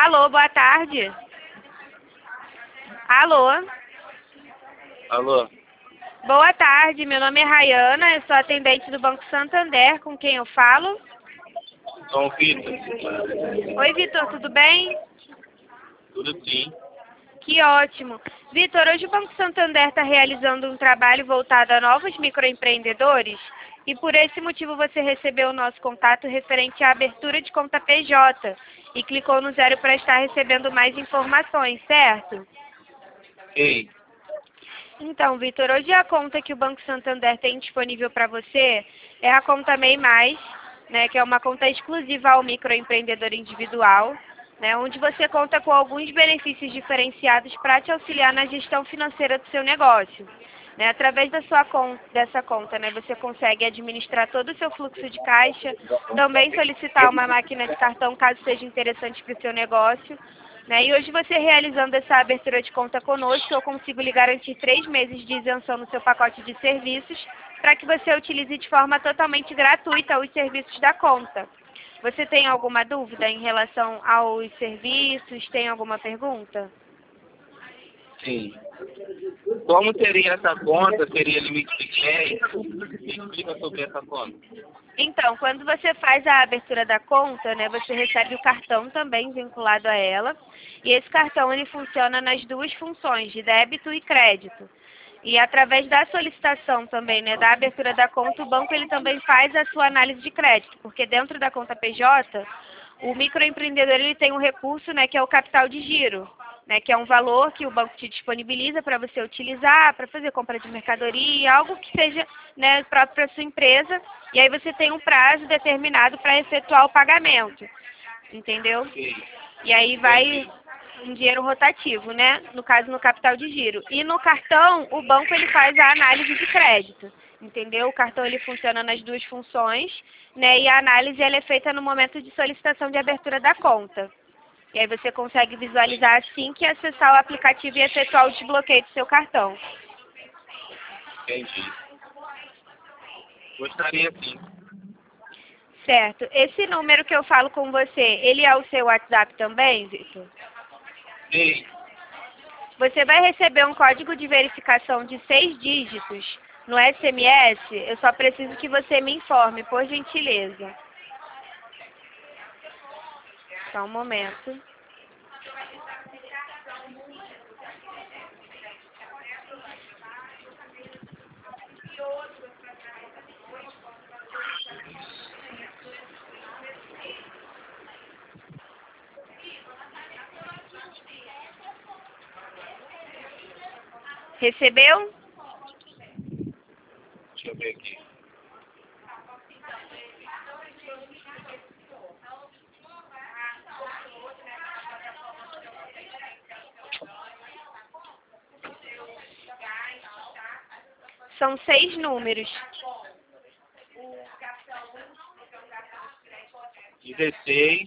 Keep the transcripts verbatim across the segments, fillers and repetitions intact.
Alô, boa tarde. Alô. Alô? Boa tarde, meu nome é Rayana, eu sou atendente do Banco Santander, com quem eu falo? Sou o Vitor. Oi, Vitor, tudo bem? Tudo sim. Que ótimo. Vitor, hoje o Banco Santander está realizando um trabalho voltado a novos microempreendedores e por esse motivo você recebeu o nosso contato referente à abertura de conta P J e clicou no zero para estar recebendo mais informações, certo? Ei, Então, Vitor, hoje a conta que o Banco Santander tem disponível para você é a conta MEI Mais, né, que é uma conta exclusiva ao microempreendedor individual, né, onde você conta com alguns benefícios diferenciados para te auxiliar na gestão financeira do seu negócio. Né, através da sua conta, dessa conta, né, você consegue administrar todo o seu fluxo de caixa, também solicitar uma máquina de cartão caso seja interessante para o seu negócio. Né, e hoje você realizando essa abertura de conta conosco, eu consigo lhe garantir três meses de isenção no seu pacote de serviços para que você utilize de forma totalmente gratuita os serviços da conta. Você tem alguma dúvida em relação aos serviços? Tem alguma pergunta? sim. Como seria essa conta? Seria limite de crédito? Me explica sobre essa conta. Então, quando você faz a abertura da conta, né, você recebe o cartão também vinculado a ela. E esse cartão ele funciona nas duas funções, de débito e crédito. E através da solicitação também, né, da abertura da conta, o banco ele também faz a sua análise de crédito, porque dentro da conta P J, o microempreendedor ele tem um recurso, né, que é o capital de giro, né, que é um valor que o banco te disponibiliza para você utilizar, para fazer compra de mercadoria, algo que seja, né, próprio para a sua empresa, e aí você tem um prazo determinado para efetuar o pagamento, entendeu? Ei, E aí vai um dinheiro rotativo, né? No caso, no capital de giro. E no cartão, o banco ele faz a análise de crédito, entendeu? O cartão ele funciona nas duas funções, né? E a análise ela é feita no momento de solicitação de abertura da conta. E aí você consegue visualizar assim que acessar o aplicativo e efetuar o desbloqueio do seu cartão. entendi. Gostaria sim. Certo. Esse número que eu falo com você, ele é o seu WhatsApp também, Vitor? Ei, Você vai receber um código de verificação de seis dígitos no S M S. Eu só preciso que você me informe, por gentileza. Só um momento. Recebeu? deixa eu ver aqui. São seis números. dezesseis,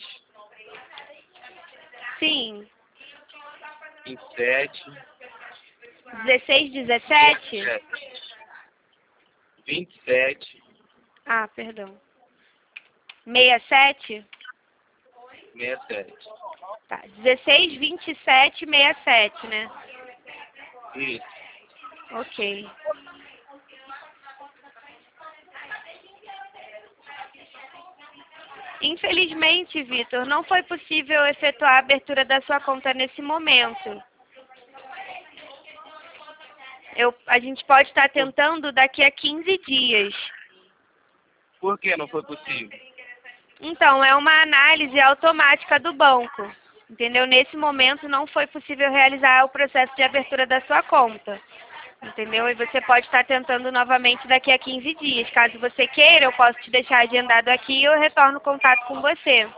Sim. vinte e sete, dezesseis, dezessete? vinte e sete, Ah, perdão. sessenta e sete? sessenta e sete. Tá. dezesseis, vinte e sete, sessenta e sete, né? Isso. Ok. Infelizmente, Vitor, não foi possível efetuar a abertura da sua conta nesse momento. Eu, a gente pode estar tentando daqui a quinze dias. Por que não foi possível? Então, é uma análise automática do banco. Entendeu? Nesse momento não foi possível realizar o processo de abertura da sua conta. Entendeu? E você pode estar tentando novamente daqui a quinze dias. Caso você queira, eu posso te deixar agendado aqui e eu retorno o contato com você.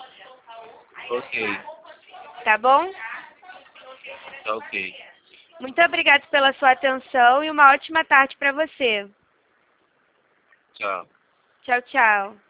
Ok, Tá bom? tá ok. Muito obrigada pela sua atenção e uma ótima tarde para você. Tchau. Tchau, tchau.